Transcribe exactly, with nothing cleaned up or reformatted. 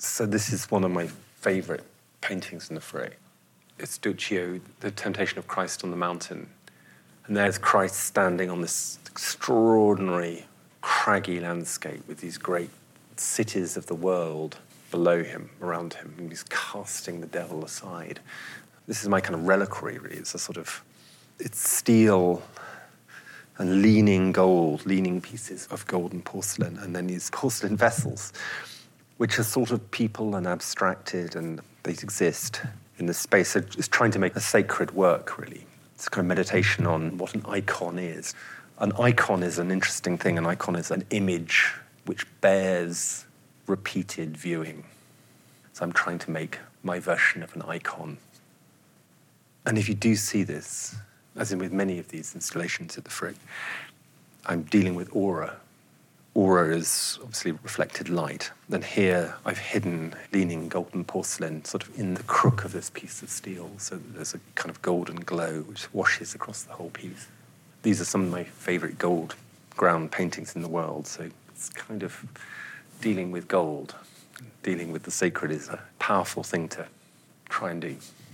So this is one of my favourite paintings in the Frick. It's Duccio, The Temptation of Christ on the Mountain. And there's Christ standing on this extraordinary, craggy landscape with these great cities of the world below him, around him, and he's casting the devil aside. This is my kind of reliquary, really. It's a sort of, it's steel and leaning gold, leaning pieces of golden porcelain, and then these porcelain vessels, which are sort of people and abstracted, and they exist in this space. So it's trying to make a sacred work, really. It's a kind of meditation on what an icon is. An icon is an interesting thing. An icon is an image which bears repeated viewing. So I'm trying to make my version of an icon. And if you do see this, as in with many of these installations at the Frick, I'm dealing with aura. Aura is obviously reflected light. And here I've hidden leaning golden porcelain sort of in the crook of this piece of steel, so that there's a kind of golden glow which washes across the whole piece. These are some of my favourite gold ground paintings in the world, so it's kind of dealing with gold, dealing with the sacred is a powerful thing to try and do.